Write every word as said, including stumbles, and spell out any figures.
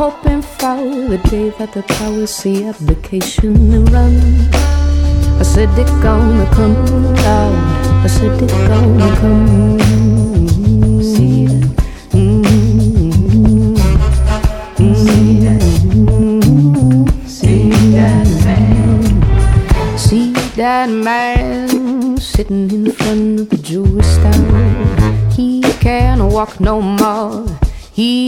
hoping for the day that the policy application run. I said it gonna come out. I said it gonna come. See that? Mm-hmm. See that? See that man? See that man sitting in front of the jewelry store. He can't walk no more. He